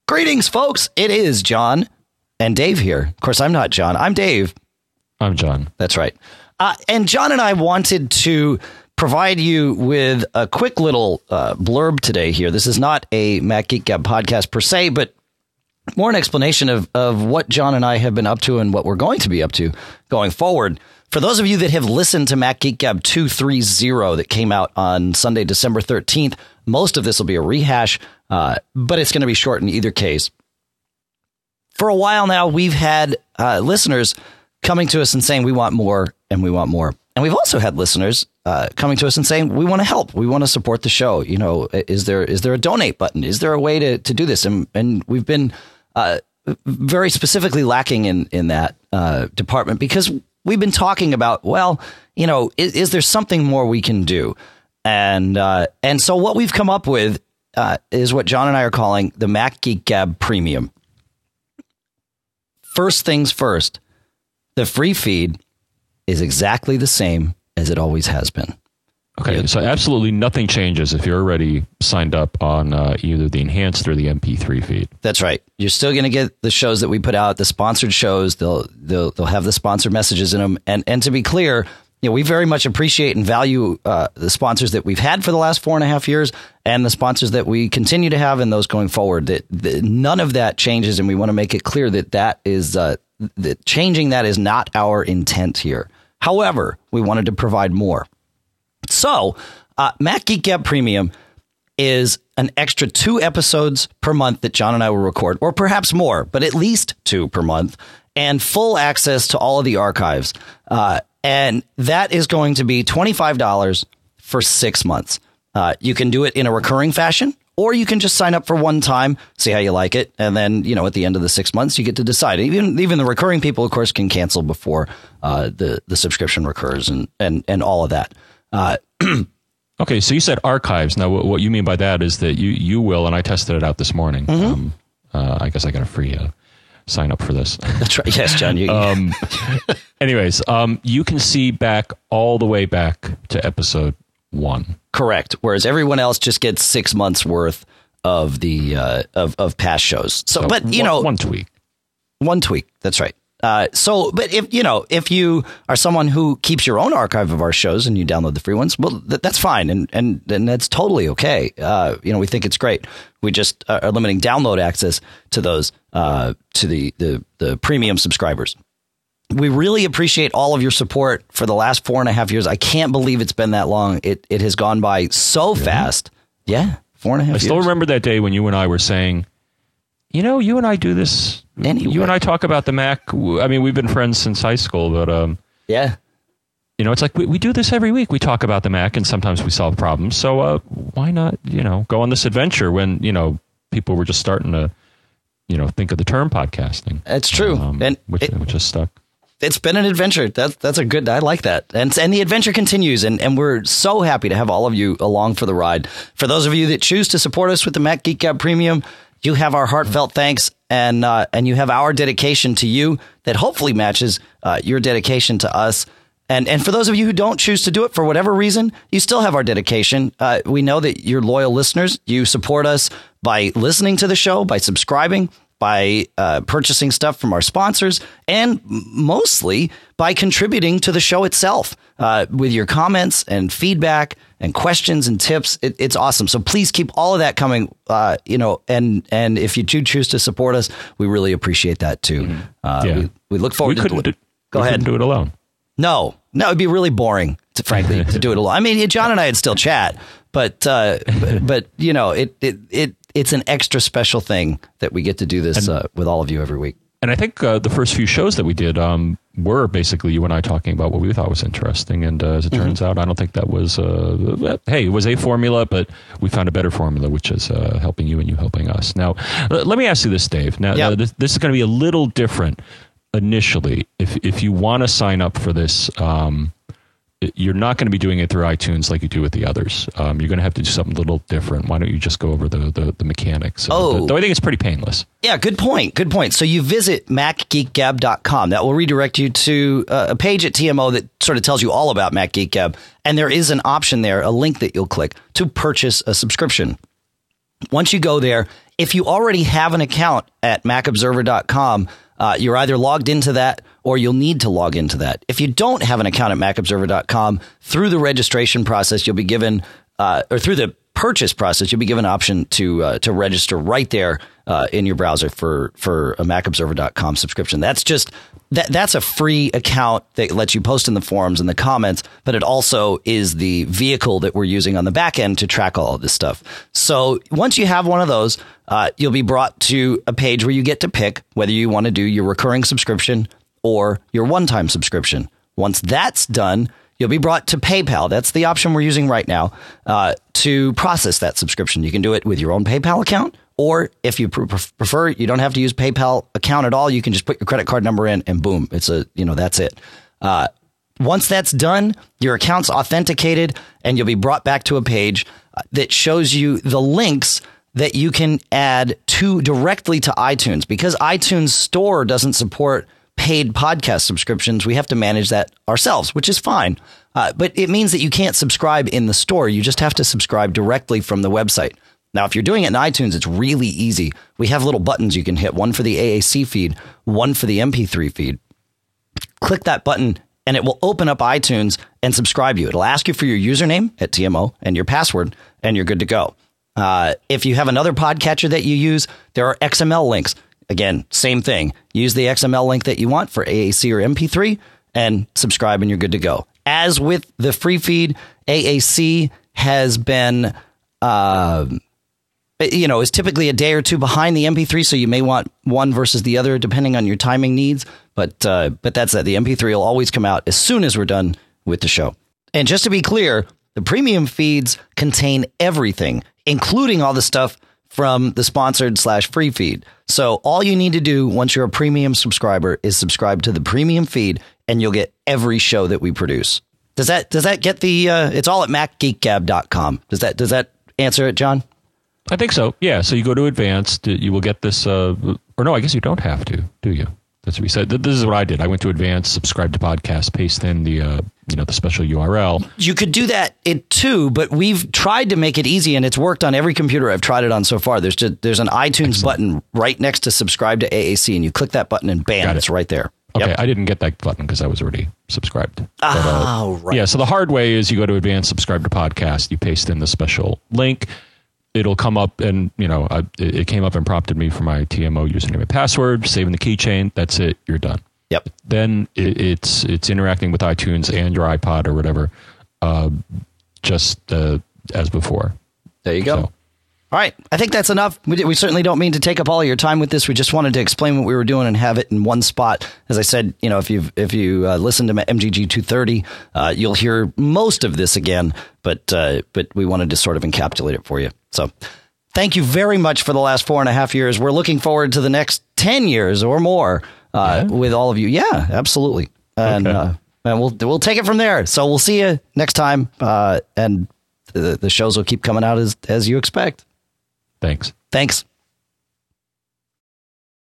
Greetings, folks. It is John and Dave here. Of course, I'm not John. I'm Dave. I'm John. That's right. And John and I wanted to provide you with a quick little blurb today here. This is not a Mac Geek Gab podcast per se, but more an explanation of what John and I have been up to and what we're going to be up to going forward. For those of you that have listened to Mac Geek Gab 230 that came out on Sunday, December 13th, most of this will be a rehash, but it's going to be short in either case. For a while now, we've had listeners coming to us and saying we want more and we want more. And we've also had listeners coming to us and saying we want to help. We want to support the show. You know, is there a donate button? Is there a way to do this? And we've been very specifically lacking in that department because we've been talking about, well, you know, is there something more we can do? And so what we've come up with is what John and I are calling the Mac Geek Gab Premium. First things first, the free feed is exactly the same as it always has been. Okay, so absolutely nothing changes if you're already signed up on either the enhanced or the MP3 feed. That's right. You're still going to get the shows that we put out, the sponsored shows. They'll have the sponsored messages in them. And to be clear, you know, we very much appreciate and value the sponsors that we've had for the last 4.5 years and the sponsors that we continue to have and those going forward. That none of that changes, and we want to make it clear that is that changing that is not our intent here. However, we wanted to provide more. So, Mac Geek Gab Premium is an extra 2 episodes per month that John and I will record, or perhaps more, but at least 2 per month, and full access to all of the archives. And that is going to be $25 for 6 months. You can do it in a recurring fashion, or you can just sign up for one time, see how you like it, and then, you know, at the end of the 6 months, you get to decide. Even the recurring people, of course, can cancel before the subscription recurs and all of that. Okay, so you said archives. Now, what you mean by that is that you will, and I tested it out this morning. Mm-hmm. I guess I got a free sign up for this. That's right. Yes, John. Anyways, you can see back all the way back to episode 1. Correct. Whereas everyone else just gets 6 months worth of the of past shows. So but you know, one tweak. That's right. But if you are someone who keeps your own archive of our shows and you download the free ones, well, that's fine. And that's totally okay. We think it's great. We just are limiting download access to those, to the premium subscribers. We really appreciate all of your support for the last 4.5 years. I can't believe it's been that long. It has gone by so fast. Yeah. 4.5 years. I still remember that day when you and I were saying, you know, you and I do this. Anyway. You and I talk about the Mac. I mean, we've been friends since high school, but yeah, you know, it's like we do this every week. We talk about the Mac, and sometimes we solve problems. So why not, you know, go on this adventure when, you know, people were just starting to, you know, think of the term podcasting. That's true, which is stuck. It's been an adventure. That's a good. I like that, and the adventure continues, and we're so happy to have all of you along for the ride. For those of you that choose to support us with the Mac Geek Gab Premium, you have our heartfelt thanks, and you have our dedication to you that hopefully matches your dedication to us. And for those of you who don't choose to do it for whatever reason, you still have our dedication. We know that you're loyal listeners. You support us by listening to the show, by subscribing, by purchasing stuff from our sponsors, and mostly by contributing to the show itself with your comments and feedback and questions and tips. It's awesome. So please keep all of that coming, and if you do choose to support us, we really appreciate that too. We look forward to it. Go ahead. Couldn't do it alone. No, it'd be really boring, frankly, to do it alone. I mean, John and I would still chat, but you know, it's an extra special thing that we get to do this with all of you every week. And I think the first few shows that we did were basically you and I talking about what we thought was interesting. And as it turns out, I don't think that was, it was a formula, but we found a better formula, which is helping you and you helping us. Now, let me ask you this, Dave. Now, this is going to be a little different initially. If you want to sign up for this, you're not going to be doing it through iTunes like you do with the others. You're going to have to do something a little different. Why don't you just go over the mechanics? Though I think it's pretty painless. Yeah, good point. So you visit MacGeekGab.com. That will redirect you to a page at TMO that sort of tells you all about Mac Geek Gab. And there is an option there, a link that you'll click to purchase a subscription. Once you go there, If you already have an account at macobserver.com, you're either logged into that or you'll need to log into that. If you don't have an account at macobserver.com, through the registration process, you'll be given, or through the purchase process, you'll be given an option to register right there in your browser for a macobserver.com subscription. That's a free account that lets you post in the forums and the comments, but it also is the vehicle that we're using on the back end to track all of this stuff. So once you have one of those, you'll be brought to a page where you get to pick whether you want to do your recurring subscription or your one-time subscription. Once that's done, you'll be brought to PayPal. That's the option we're using right now to process that subscription. You can do it with your own PayPal account, or if you prefer, you don't have to use PayPal account at all. You can just put your credit card number in and boom, that's it. Once that's done, your account's authenticated and you'll be brought back to a page that shows you the links that you can add directly to iTunes. Because iTunes Store doesn't support paid podcast subscriptions, we have to manage that ourselves, which is fine. But it means that you can't subscribe in the store. You just have to subscribe directly from the website. Now, if you're doing it in iTunes, it's really easy. We have little buttons you can hit, one for the AAC feed, one for the MP3 feed. Click that button and it will open up iTunes and subscribe you. It'll ask you for your username at TMO and your password, and you're good to go. If you have another podcatcher that you use, there are XML links. Again, same thing. Use the XML link that you want for AAC or MP3 and subscribe and you're good to go. As with the free feed, AAC has been, is typically a day or two behind the MP3. So you may want one versus the other depending on your timing needs. But that's it. The MP3 will always come out as soon as we're done with the show. And just to be clear, the premium feeds contain everything, including all the stuff from the sponsored /free feed. So all you need to do once you're a premium subscriber is subscribe to the premium feed and you'll get every show that we produce. Does that get the, it's all at macgeekgab.com. Does that answer it, John? I think so. Yeah. So you go to advanced, you will get this, or no, I guess you don't have to, do you? That's what we said. This is what I did. I went to advanced, subscribe to podcast, paste in the special URL. You could do that too, but we've tried to make it easy and it's worked on every computer I've tried it on so far. There's an iTunes button right next to subscribe to AAC and you click that button and bam, it's right there. Okay, yep. I didn't get that button because I was already subscribed. Right. Yeah, so the hard way is you go to advanced, subscribe to podcast, you paste in the special link. It'll come up and, it came up and prompted me for my TMO username and password, saving the keychain. That's it. You're done. Yep. Then it's interacting with iTunes and your iPod or whatever, just as before. There you go. So. All right. I think that's enough. We certainly don't mean to take up all of your time with this. We just wanted to explain what we were doing and have it in one spot. As I said, if you listen to MGG 230, you'll hear most of this again, but we wanted to sort of encapsulate it for you. So thank you very much for the last 4.5 years. We're looking forward to the next 10 years or more with all of you. Yeah, absolutely. And, and we'll take it from there. So we'll see you next time. And the shows will keep coming out as you expect. Thanks.